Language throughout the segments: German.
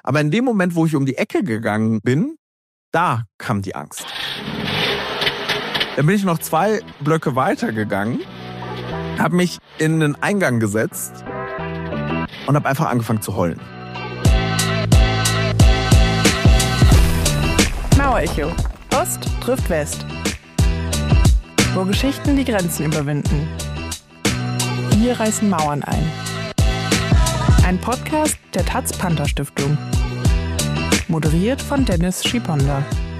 Aber in dem Moment, wo ich um die Ecke gegangen bin, da kam die Angst. Dann bin ich noch 2 Blöcke weitergegangen, habe mich in den Eingang gesetzt und habe einfach angefangen zu heulen. Mauerecho. Ost trifft West. Wo Geschichten die Grenzen überwinden. Wir reißen Mauern ein. Ein Podcast der Taz-Panther-Stiftung. Moderiert von Dennis Schiponda.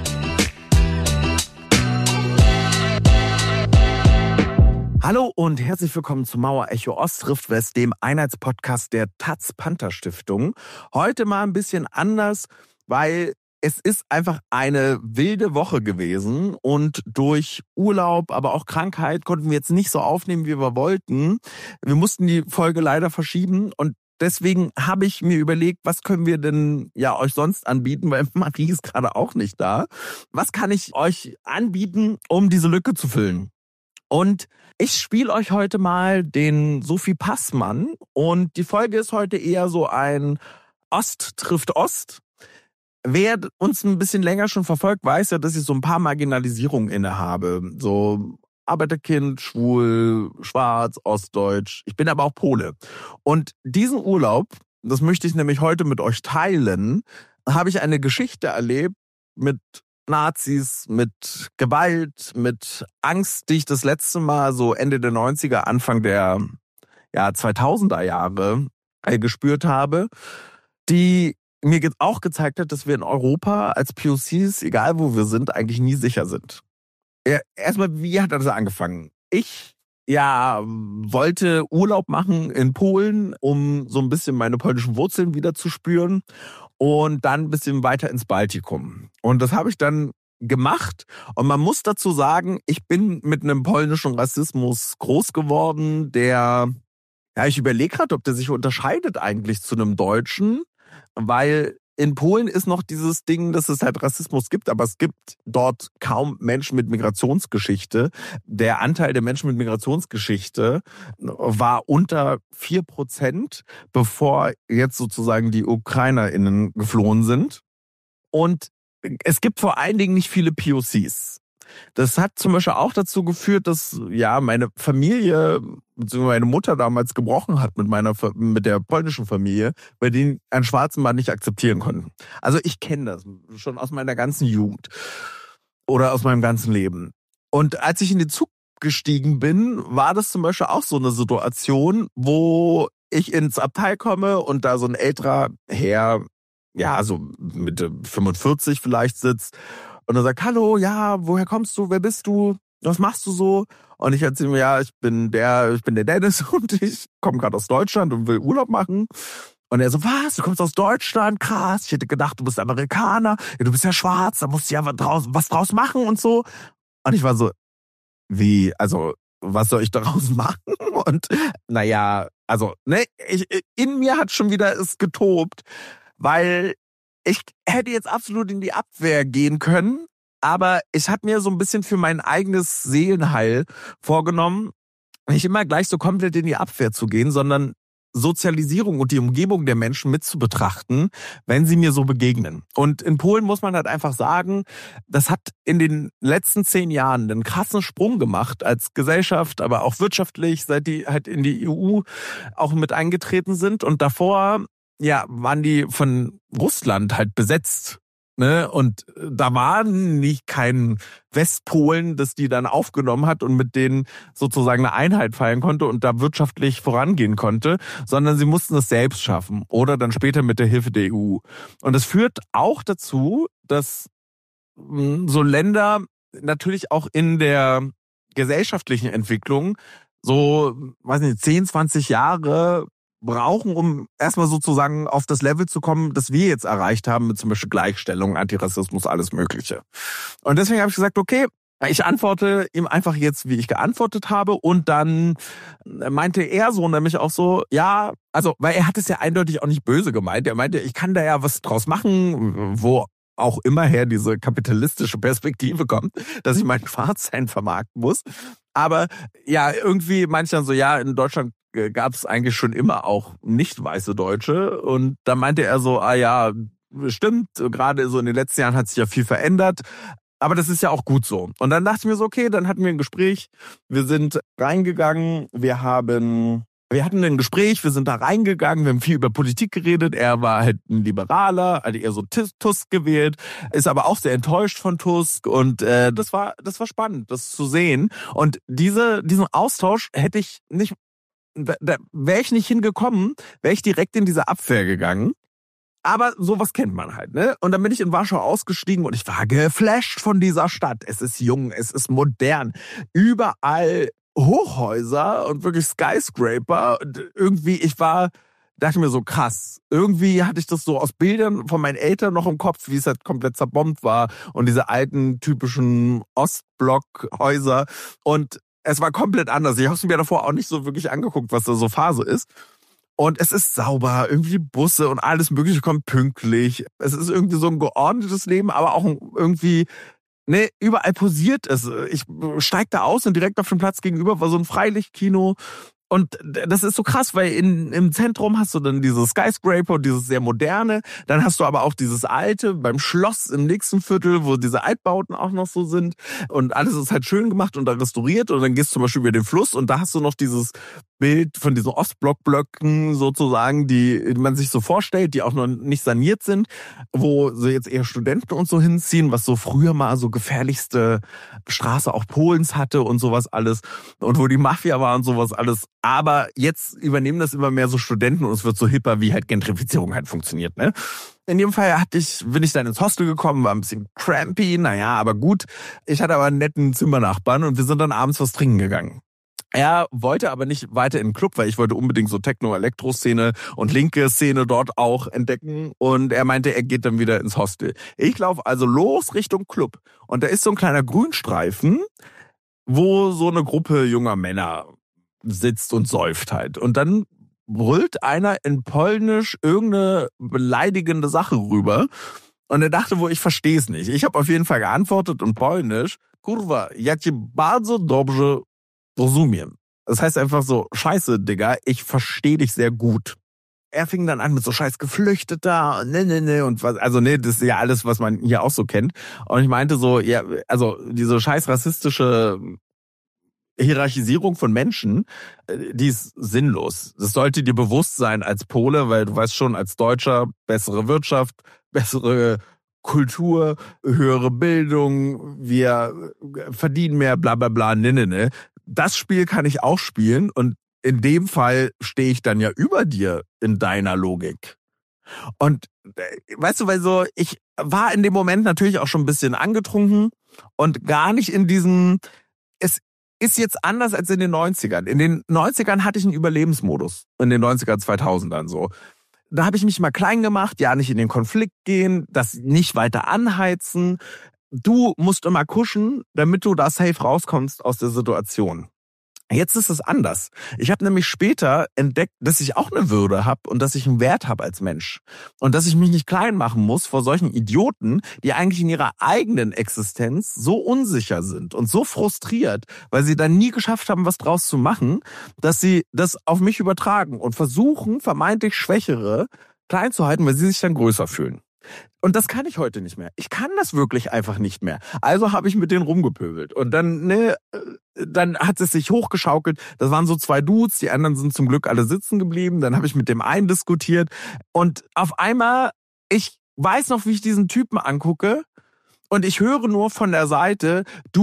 Hallo und herzlich willkommen zu Mauerecho Ost trifft West, dem Einheitspodcast der Taz-Panther-Stiftung. Heute mal ein bisschen anders, weil es ist einfach eine wilde Woche gewesen und durch Urlaub, aber auch Krankheit konnten wir jetzt nicht so aufnehmen, wie wir wollten. Wir mussten die Folge leider verschieben und deswegen habe ich mir überlegt, was können wir denn euch sonst anbieten, weil Marie ist gerade auch nicht da. Was kann ich euch anbieten, um diese Lücke zu füllen? Und ich spiele euch heute mal den Sophie Passmann und die Folge ist heute eher so ein Ost trifft Ost. Wer uns ein bisschen länger schon verfolgt, weiß ja, dass ich so ein paar Marginalisierungen innehabe. So Arbeiterkind, schwul, schwarz, ostdeutsch. Ich bin aber auch Pole. Und diesen Urlaub, das möchte ich nämlich heute mit euch teilen, habe ich eine Geschichte erlebt mit Nazis, mit Gewalt, mit Angst, die ich das letzte Mal so Ende der 90er, Anfang der 2000er Jahre gespürt habe, die mir auch gezeigt hat, dass wir in Europa als POCs, egal wo wir sind, eigentlich nie sicher sind. Erstmal, wie hat das angefangen? Ich wollte Urlaub machen in Polen, um so ein bisschen meine polnischen Wurzeln wieder zu spüren und dann ein bisschen weiter ins Baltikum. Und das habe ich dann gemacht und man muss dazu sagen, ich bin mit einem polnischen Rassismus groß geworden, ich überlege gerade, ob der sich unterscheidet eigentlich zu einem Deutschen, weil in Polen ist noch dieses Ding, dass es halt Rassismus gibt, aber es gibt dort kaum Menschen mit Migrationsgeschichte. Der Anteil der Menschen mit Migrationsgeschichte war unter 4%, bevor jetzt sozusagen die UkrainerInnen geflohen sind. Und es gibt vor allen Dingen nicht viele POCs. Das hat zum Beispiel auch dazu geführt, dass meine Familie, beziehungsweise meine Mutter damals gebrochen hat mit der polnischen Familie, weil die einen schwarzen Mann nicht akzeptieren konnten. Also ich kenne das schon aus meiner ganzen Jugend oder aus meinem ganzen Leben. Und als ich in den Zug gestiegen bin, war das zum Beispiel auch so eine Situation, wo ich ins Abteil komme und da so ein älterer Herr, so Mitte 45 vielleicht sitzt, und er sagt, hallo, woher kommst du, wer bist du, was machst du so? Und ich erzähle mir, ich bin der Dennis und ich komme gerade aus Deutschland und will Urlaub machen. Und er so, was, du kommst aus Deutschland, krass, ich hätte gedacht, du bist Amerikaner, du bist ja schwarz, da musst du ja was draus machen und so. Und ich war so, wie, also, was soll ich daraus machen? Und in mir hat schon wieder es getobt, weil ich hätte jetzt absolut in die Abwehr gehen können, aber ich habe mir so ein bisschen für mein eigenes Seelenheil vorgenommen, nicht immer gleich so komplett in die Abwehr zu gehen, sondern Sozialisierung und die Umgebung der Menschen mit zu betrachten, wenn sie mir so begegnen. Und in Polen muss man halt einfach sagen, das hat in den letzten 10 Jahren einen krassen Sprung gemacht als Gesellschaft, aber auch wirtschaftlich, seit die halt in die EU auch mit eingetreten sind. Und davor waren die von Russland halt besetzt, ne? Und da war nicht kein Westpolen, das die dann aufgenommen hat und mit denen sozusagen eine Einheit feiern konnte und da wirtschaftlich vorangehen konnte, sondern sie mussten es selbst schaffen oder dann später mit der Hilfe der EU. Und das führt auch dazu, dass so Länder natürlich auch in der gesellschaftlichen Entwicklung so, 10, 20 Jahre brauchen, um erstmal sozusagen auf das Level zu kommen, das wir jetzt erreicht haben, mit zum Beispiel Gleichstellung, Antirassismus, alles Mögliche. Und deswegen habe ich gesagt, okay, ich antworte ihm einfach jetzt, wie ich geantwortet habe. Und dann meinte er so nämlich auch so, weil er hat es ja eindeutig auch nicht böse gemeint. Er meinte, ich kann da ja was draus machen, wo auch immerher diese kapitalistische Perspektive kommt, dass ich mein Schwarzsein vermarkten muss. Aber irgendwie meinte ich dann so, in Deutschland gab es eigentlich schon immer auch nicht weiße Deutsche. Und da meinte er so, stimmt, gerade so in den letzten Jahren hat sich ja viel verändert. Aber das ist ja auch gut so. Und dann dachte ich mir so, okay, dann hatten wir ein Gespräch. Wir sind reingegangen, wir hatten ein Gespräch, wir sind da reingegangen, wir haben viel über Politik geredet. Er war halt ein Liberaler, hatte eher so Tusk gewählt, ist aber auch sehr enttäuscht von Tusk. Und das war spannend, das zu sehen. Und diesen Austausch hätte ich nicht, da wäre ich nicht hingekommen, wäre ich direkt in diese Abwehr gegangen. Aber sowas kennt man halt, ne? Und dann bin ich in Warschau ausgestiegen und ich war geflasht von dieser Stadt. Es ist jung, es ist modern. Überall Hochhäuser und wirklich Skyscraper. Und irgendwie, dachte mir so krass. Irgendwie hatte ich das so aus Bildern von meinen Eltern noch im Kopf, wie es halt komplett zerbombt war. Und diese alten, typischen Ostblockhäuser. Und es war komplett anders. Ich habe es mir davor auch nicht so wirklich angeguckt, was da so Phase ist. Und es ist sauber, irgendwie Busse und alles Mögliche kommt pünktlich. Es ist irgendwie so ein geordnetes Leben, aber auch irgendwie, ne, überall posiert es. Ich steig da aus und direkt auf dem Platz gegenüber war so ein Freilichtkino. Und das ist so krass, weil im Zentrum hast du dann diese Skyscraper und dieses sehr moderne. Dann hast du aber auch dieses alte beim Schloss im nächsten Viertel, wo diese Altbauten auch noch so sind. Und alles ist halt schön gemacht und da restauriert. Und dann gehst du zum Beispiel über den Fluss und da hast du noch dieses Bild von diesen Ostblockblöcken sozusagen, die man sich so vorstellt, die auch noch nicht saniert sind, wo so jetzt eher Studenten und so hinziehen, was so früher mal so gefährlichste Straße auch Polens hatte und sowas alles. Und wo die Mafia war und sowas alles. Aber jetzt übernehmen das immer mehr so Studenten und es wird so hipper, wie halt Gentrifizierung halt funktioniert, ne? In jedem Fall bin ich dann ins Hostel gekommen, war ein bisschen crampy, naja, aber gut. Ich hatte aber einen netten Zimmernachbarn und wir sind dann abends was trinken gegangen. Er wollte aber nicht weiter in den Club, weil ich wollte unbedingt so Techno-Elektro-Szene und linke Szene dort auch entdecken. Und er meinte, er geht dann wieder ins Hostel. Ich laufe also los Richtung Club. Und da ist so ein kleiner Grünstreifen, wo so eine Gruppe junger Männer sitzt und säuft halt. Und dann brüllt einer in Polnisch irgendeine beleidigende Sache rüber. Und er dachte wohl, ich verstehe es nicht. Ich habe auf jeden Fall geantwortet in Polnisch, Kurwa, ja cię bardzo dobrze rozumiem. Das heißt einfach so, scheiße, Digga, ich verstehe dich sehr gut. Er fing dann an mit so scheiß Geflüchteter, und was, also das ist ja alles, was man hier auch so kennt. Und ich meinte so, ja, also diese scheiß rassistische Hierarchisierung von Menschen, die ist sinnlos. Das sollte dir bewusst sein als Pole, weil du weißt schon, als Deutscher, bessere Wirtschaft, bessere Kultur, höhere Bildung, wir verdienen mehr, bla bla bla, ne. Das Spiel kann ich auch spielen und in dem Fall stehe ich dann ja über dir in deiner Logik. Und weißt du, weil so, ich war in dem Moment natürlich auch schon ein bisschen angetrunken und gar nicht in diesen, es ist jetzt anders als in den 90ern. In den 90ern hatte ich einen Überlebensmodus. In den 90er, 2000ern so. Da habe ich mich mal klein gemacht, ja nicht in den Konflikt gehen, das nicht weiter anheizen. Du musst immer kuschen, damit du da safe rauskommst aus der Situation. Jetzt ist es anders. Ich habe nämlich später entdeckt, dass ich auch eine Würde habe und dass ich einen Wert habe als Mensch. Und dass ich mich nicht klein machen muss vor solchen Idioten, die eigentlich in ihrer eigenen Existenz so unsicher sind und so frustriert, weil sie dann nie geschafft haben, was draus zu machen, dass sie das auf mich übertragen und versuchen, vermeintlich Schwächere klein zu halten, weil sie sich dann größer fühlen. Und das kann ich heute nicht mehr. Ich kann das wirklich einfach nicht mehr. Also habe ich mit denen rumgepöbelt. Und dann, dann hat es sich hochgeschaukelt. Das waren so 2 Dudes, die anderen sind zum Glück alle sitzen geblieben. Dann habe ich mit dem einen diskutiert. Und auf einmal, ich weiß noch, wie ich diesen Typen angucke. Und ich höre nur von der Seite,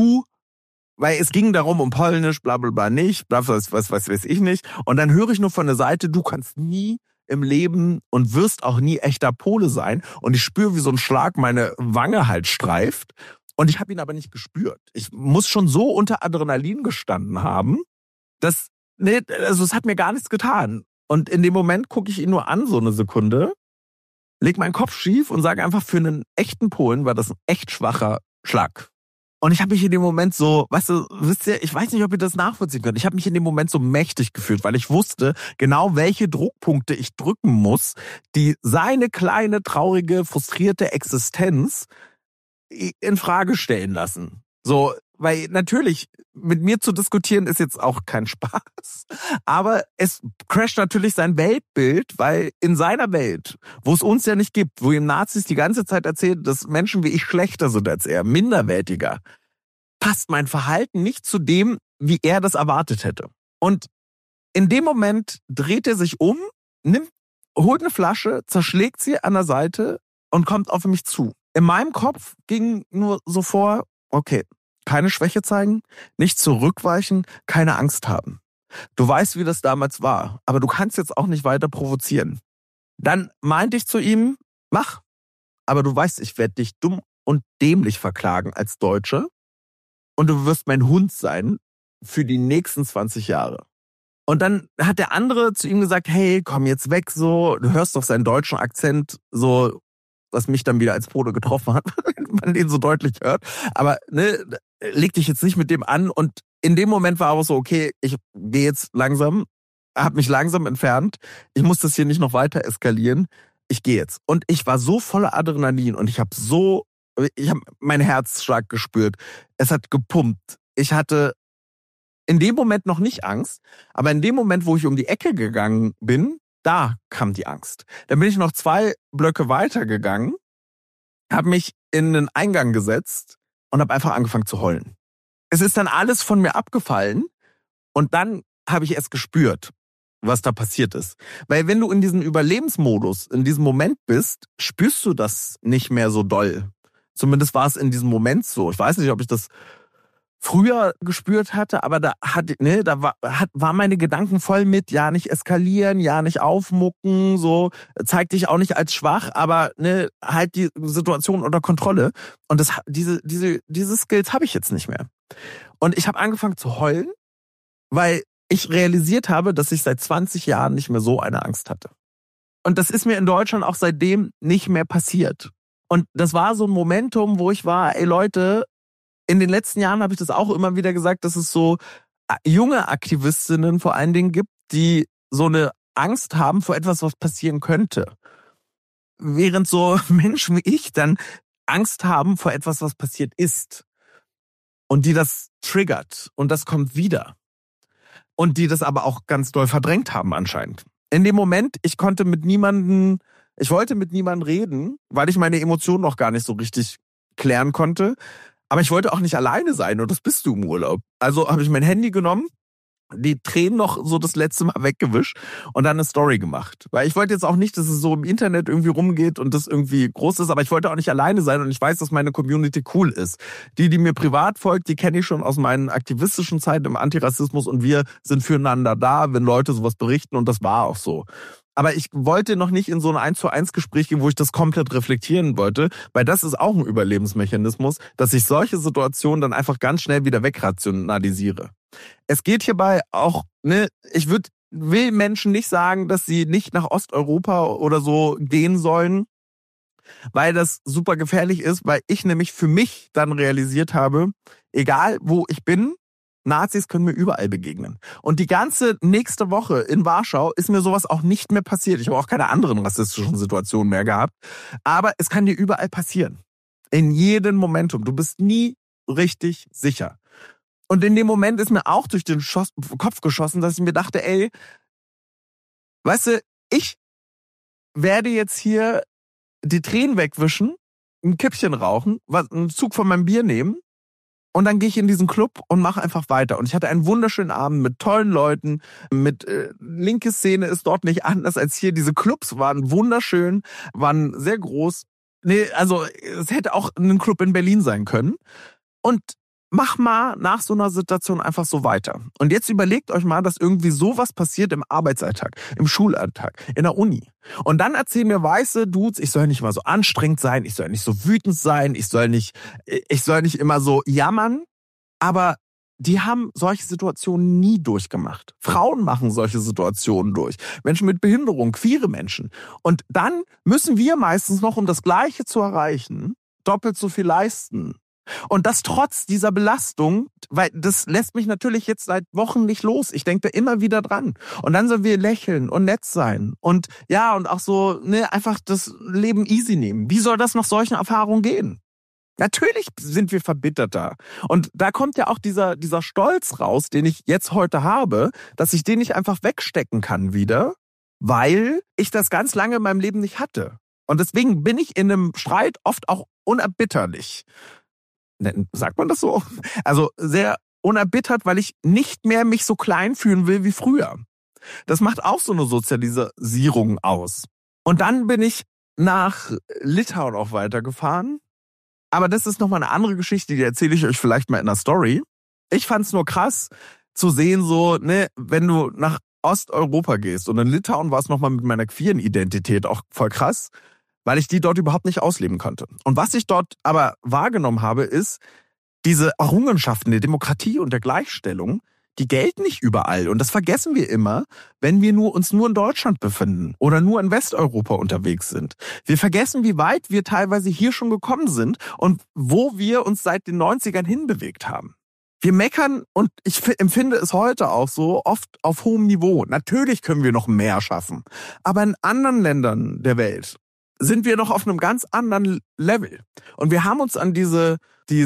weil es ging darum, um Polnisch, bla bla bla nicht, bla, was weiß ich nicht. Und dann höre ich nur von der Seite, du kannst nie im Leben und wirst auch nie echter Pole sein. Und ich spüre, wie so ein Schlag meine Wange halt streift. Und ich habe ihn aber nicht gespürt. Ich muss schon so unter Adrenalin gestanden haben, dass, also es hat mir gar nichts getan. Und in dem Moment gucke ich ihn nur an, so eine Sekunde, leg meinen Kopf schief und sage einfach, für einen echten Polen war das ein echt schwacher Schlag. Und ich habe mich in dem Moment so, weißt du, wisst ihr, ich weiß nicht, ob ihr das nachvollziehen könnt. Ich habe mich in dem Moment so mächtig gefühlt, weil ich wusste genau, welche Druckpunkte ich drücken muss, die seine kleine, traurige, frustrierte Existenz in Frage stellen lassen. So, weil natürlich, mit mir zu diskutieren ist jetzt auch kein Spaß, aber es crasht natürlich sein Weltbild, weil in seiner Welt, wo es uns ja nicht gibt, wo ihm Nazis die ganze Zeit erzählen, dass Menschen wie ich schlechter sind als er, minderwertiger, passt mein Verhalten nicht zu dem, wie er das erwartet hätte. Und in dem Moment dreht er sich um, holt eine Flasche, zerschlägt sie an der Seite und kommt auf mich zu. In meinem Kopf ging nur so vor, okay, keine Schwäche zeigen, nicht zurückweichen, keine Angst haben. Du weißt, wie das damals war, aber du kannst jetzt auch nicht weiter provozieren. Dann meinte ich zu ihm, mach, aber du weißt, ich werde dich dumm und dämlich verklagen als Deutsche und du wirst mein Hund sein für die nächsten 20 Jahre. Und dann hat der andere zu ihm gesagt, hey, komm jetzt weg, so, du hörst doch seinen deutschen Akzent, so, was mich dann wieder als Pole getroffen hat, wenn man den so deutlich hört. Aber ne, leg dich jetzt nicht mit dem an. Und in dem Moment war aber so, okay, ich gehe jetzt langsam, habe mich langsam entfernt. Ich muss das hier nicht noch weiter eskalieren. Ich gehe jetzt. Und ich war so voller Adrenalin und ich habe meinen Herzschlag gespürt. Es hat gepumpt. Ich hatte in dem Moment noch nicht Angst, aber in dem Moment, wo ich um die Ecke gegangen bin, da kam die Angst. Dann bin ich noch 2 Blöcke weitergegangen, habe mich in den Eingang gesetzt und habe einfach angefangen zu heulen. Es ist dann alles von mir abgefallen und dann habe ich erst gespürt, was da passiert ist. Weil wenn du in diesem Überlebensmodus, in diesem Moment bist, spürst du das nicht mehr so doll. Zumindest war es in diesem Moment so. Ich weiß nicht, ob ich das früher gespürt hatte, aber da war meine Gedanken voll mit, ja, nicht eskalieren, ja, nicht aufmucken, so, zeig dich auch nicht als schwach, aber ne, halt die Situation unter Kontrolle. Und diese Skills habe ich jetzt nicht mehr. Und ich habe angefangen zu heulen, weil ich realisiert habe, dass ich seit 20 Jahren nicht mehr so eine Angst hatte. Und das ist mir in Deutschland auch seitdem nicht mehr passiert. Und das war so ein Momentum, wo ich war, ey Leute, in den letzten Jahren habe ich das auch immer wieder gesagt, dass es so junge Aktivistinnen vor allen Dingen gibt, die so eine Angst haben vor etwas, was passieren könnte. Während so Menschen wie ich dann Angst haben vor etwas, was passiert ist. Und die das triggert. Und das kommt wieder. Und die das aber auch ganz doll verdrängt haben anscheinend. In dem Moment, ich wollte mit niemandem reden, weil ich meine Emotionen noch gar nicht so richtig klären konnte. Aber ich wollte auch nicht alleine sein und das bist du im Urlaub. Also habe ich mein Handy genommen, die Tränen noch so das letzte Mal weggewischt und dann eine Story gemacht. Weil ich wollte jetzt auch nicht, dass es so im Internet irgendwie rumgeht und das irgendwie groß ist, aber ich wollte auch nicht alleine sein und ich weiß, dass meine Community cool ist. Die mir privat folgt, die kenne ich schon aus meinen aktivistischen Zeiten im Antirassismus und wir sind füreinander da, wenn Leute sowas berichten und das war auch so. Aber ich wollte noch nicht in so ein 1:1 Gespräch gehen, wo ich das komplett reflektieren wollte, weil das ist auch ein Überlebensmechanismus, dass ich solche Situationen dann einfach ganz schnell wieder wegrationalisiere. Es geht hierbei auch, will Menschen nicht sagen, dass sie nicht nach Osteuropa oder so gehen sollen, weil das super gefährlich ist, weil ich nämlich für mich dann realisiert habe, egal wo ich bin, Nazis können mir überall begegnen. Und die ganze nächste Woche in Warschau ist mir sowas auch nicht mehr passiert. Ich habe auch keine anderen rassistischen Situationen mehr gehabt. Aber es kann dir überall passieren. In jedem Momentum. Du bist nie richtig sicher. Und in dem Moment ist mir auch durch den Kopf geschossen, dass ich mir dachte, ey, weißt du, ich werde jetzt hier die Tränen wegwischen, ein Kippchen rauchen, einen Zug von meinem Bier nehmen und dann gehe ich in diesen Club und mache einfach weiter. Und ich hatte einen wunderschönen Abend mit tollen Leuten, mit linke Szene ist dort nicht anders als hier. Diese Clubs waren wunderschön, waren sehr groß. Nee, also es hätte auch ein Club in Berlin sein können. Und mach mal nach so einer Situation einfach so weiter. Und jetzt überlegt euch mal, dass irgendwie sowas passiert im Arbeitsalltag, im Schulalltag, in der Uni. Und dann erzählen mir weiße Dudes, ich soll nicht mal so anstrengend sein, ich soll nicht so wütend sein, ich soll nicht immer so jammern. Aber die haben solche Situationen nie durchgemacht. Frauen machen solche Situationen durch. Menschen mit Behinderung, queere Menschen. Und dann müssen wir meistens noch, um das Gleiche zu erreichen, doppelt so viel leisten. Und das trotz dieser Belastung, weil das lässt mich natürlich jetzt seit Wochen nicht los. Ich denke da immer wieder dran. Und dann sollen wir lächeln und nett sein. Und ja, und auch so, einfach das Leben easy nehmen. Wie soll das nach solchen Erfahrungen gehen? Natürlich sind wir verbitterter. Und da kommt ja auch dieser Stolz raus, den ich jetzt heute habe, dass ich den nicht einfach wegstecken kann wieder, weil ich das ganz lange in meinem Leben nicht hatte. Und deswegen bin ich in einem Streit oft auch unerbitterlich. Sagt man das so? Also sehr unerbittert, weil ich nicht mehr mich so klein fühlen will wie früher. Das macht auch so eine Sozialisierung aus. Und dann bin ich nach Litauen auch weitergefahren. Aber das ist nochmal eine andere Geschichte, die erzähle ich euch vielleicht mal in einer Story. Ich fand es nur krass zu sehen, so, ne, wenn du nach Osteuropa gehst. Und in Litauen war es nochmal mit meiner queeren Identität auch voll krass, weil ich die dort überhaupt nicht ausleben konnte. Und was ich dort aber wahrgenommen habe, ist, diese Errungenschaften der Demokratie und der Gleichstellung, die gelten nicht überall. Und das vergessen wir immer, wenn wir uns nur in Deutschland befinden oder nur in Westeuropa unterwegs sind. Wir vergessen, wie weit wir teilweise hier schon gekommen sind und wo wir uns seit den 90ern hinbewegt haben. Wir meckern, und ich empfinde es heute auch so, oft auf hohem Niveau. Natürlich können wir noch mehr schaffen. Aber in anderen Ländern der Welt sind wir noch auf einem ganz anderen Level. Und wir haben uns an diese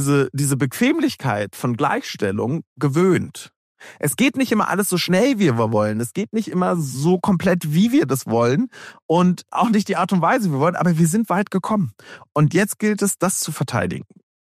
Bequemlichkeit von Gleichstellung gewöhnt. Es geht nicht immer alles so schnell, wie wir wollen. Es geht nicht immer so komplett, wie wir das wollen. Und auch nicht die Art und Weise, wie wir wollen. Aber wir sind weit gekommen. Und jetzt gilt es, das zu verteidigen.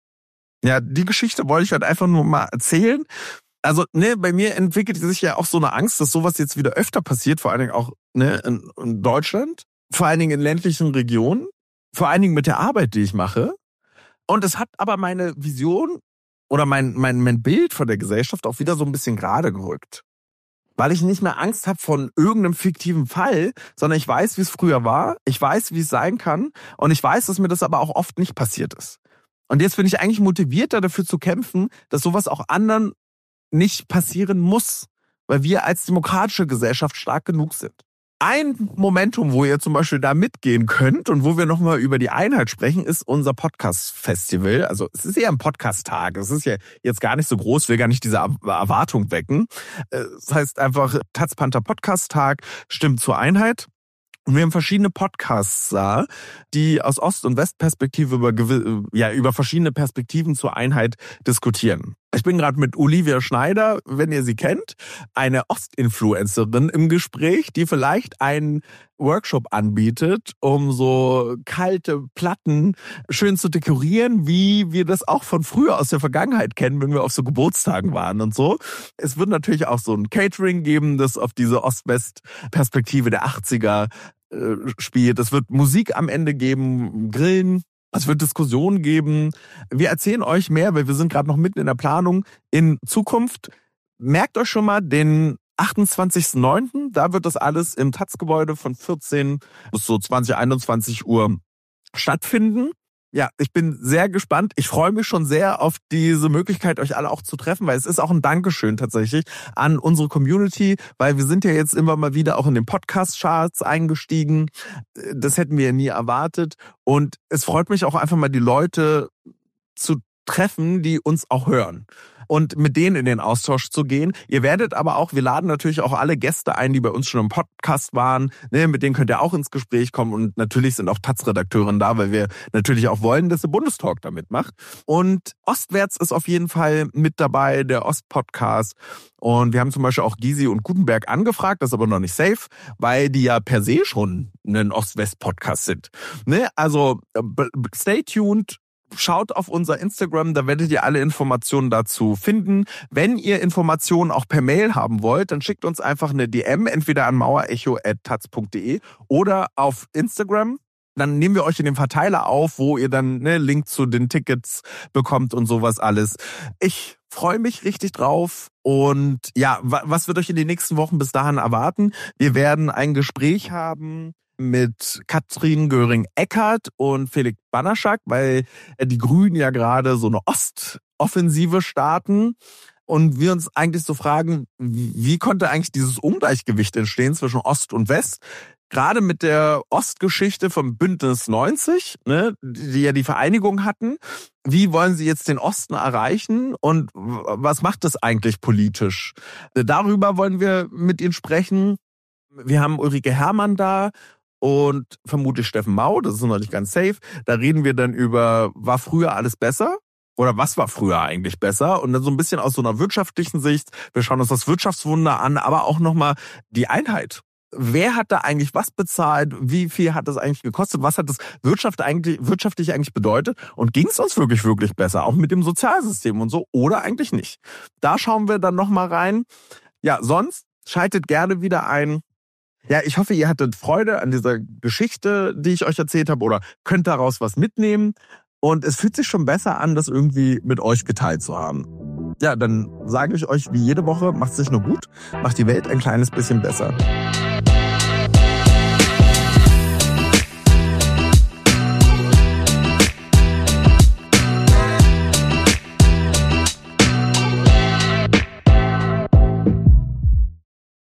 Ja, die Geschichte wollte ich halt einfach nur mal erzählen. Also, ne, bei mir entwickelt sich ja auch so eine Angst, dass sowas jetzt wieder öfter passiert. Vor allen Dingen auch, ne, in Deutschland. Vor allen Dingen in ländlichen Regionen. Vor allen Dingen mit der Arbeit, die ich mache. Und es hat aber meine Vision oder mein Bild von der Gesellschaft auch wieder so ein bisschen gerade gerückt. Weil ich nicht mehr Angst habe von irgendeinem fiktiven Fall, sondern ich weiß, wie es früher war, ich weiß, wie es sein kann und ich weiß, dass mir das aber auch oft nicht passiert ist. Und jetzt bin ich eigentlich motivierter dafür zu kämpfen, dass sowas auch anderen nicht passieren muss, weil wir als demokratische Gesellschaft stark genug sind. Ein Momentum, wo ihr zum Beispiel da mitgehen könnt und wo wir nochmal über die Einheit sprechen, ist unser Podcast-Festival. Also es ist eher ein Podcast-Tag. Es ist ja jetzt gar nicht so groß, will gar nicht diese Erwartung wecken. Das heißt einfach Taz-Panther Podcast-Tag, Stimmt zur Einheit. Und wir haben verschiedene Podcasts da, die aus Ost- und Westperspektive über verschiedene Perspektiven zur Einheit diskutieren. Ich bin gerade mit Olivia Schneider, wenn ihr sie kennt, eine Ostinfluencerin im Gespräch, die vielleicht einen Workshop anbietet, um so kalte Platten schön zu dekorieren, wie wir das auch von früher aus der Vergangenheit kennen, wenn wir auf so Geburtstagen waren und so. Es wird natürlich auch so ein Catering geben, das auf diese Ost-West-Perspektive der 80er spielt. Es wird Musik am Ende geben, Grillen. Es wird Diskussionen geben. Wir erzählen euch mehr, weil wir sind gerade noch mitten in der Planung. In Zukunft, merkt euch schon mal den 28.09., da wird das alles im Taz-Gebäude von 14 bis so 21 Uhr stattfinden. Ja, ich bin sehr gespannt. Ich freue mich schon sehr auf diese Möglichkeit, euch alle auch zu treffen, weil es ist auch ein Dankeschön tatsächlich an unsere Community, weil wir sind ja jetzt immer mal wieder auch in den Podcast-Charts eingestiegen. Das hätten wir ja nie erwartet. Und es freut mich auch einfach mal, die Leute zu treffen, die uns auch hören. Und mit denen in den Austausch zu gehen. Ihr werdet aber auch, wir laden natürlich auch alle Gäste ein, die bei uns schon im Podcast waren. Ne, mit denen könnt ihr auch ins Gespräch kommen. Und natürlich sind auch Taz-Redakteurinnen da, weil wir natürlich auch wollen, dass der Bundestalk da mitmacht. Und Ostwärts ist auf jeden Fall mit dabei, der Ost-Podcast. Und wir haben zum Beispiel auch Gysi und Gutenberg angefragt, das ist aber noch nicht safe, weil die ja per se schon ein Ost-West-Podcast sind. Ne, also stay tuned. Schaut auf unser Instagram, da werdet ihr alle Informationen dazu finden. Wenn ihr Informationen auch per Mail haben wollt, dann schickt uns einfach eine DM, entweder an mauerecho@taz.de oder auf Instagram. Dann nehmen wir euch in den Verteiler auf, wo ihr dann Link zu den Tickets bekommt und sowas alles. Ich freue mich richtig drauf. Und ja, was wird euch in den nächsten Wochen bis dahin erwarten? Wir werden ein Gespräch haben mit Katrin Göring-Eckardt und Felix Banaschak, weil die Grünen ja gerade so eine Ostoffensive starten und wir uns eigentlich so fragen, wie konnte eigentlich dieses Ungleichgewicht entstehen zwischen Ost und West? Gerade mit der Ostgeschichte vom Bündnis 90, ne, die ja die Vereinigung hatten. Wie wollen sie jetzt den Osten erreichen und was macht das eigentlich politisch? Darüber wollen wir mit Ihnen sprechen. Wir haben Ulrike Herrmann da und vermutlich Steffen Mau, das ist noch nicht ganz safe. Da reden wir dann über, war früher alles besser? Oder was war früher eigentlich besser? Und dann so ein bisschen aus so einer wirtschaftlichen Sicht. Wir schauen uns das Wirtschaftswunder an, aber auch nochmal die Einheit. Wer hat da eigentlich was bezahlt? Wie viel hat das eigentlich gekostet? Was hat das wirtschaftlich eigentlich bedeutet? Und ging es uns wirklich, wirklich besser? Auch mit dem Sozialsystem und so? Oder eigentlich nicht? Da schauen wir dann nochmal rein. Ja, sonst schaltet gerne wieder ein. Ja, ich hoffe, ihr hattet Freude an dieser Geschichte, die ich euch erzählt habe, oder könnt daraus was mitnehmen. Und es fühlt sich schon besser an, das irgendwie mit euch geteilt zu haben. Ja, dann sage ich euch wie jede Woche, macht es sich nur gut, macht die Welt ein kleines bisschen besser.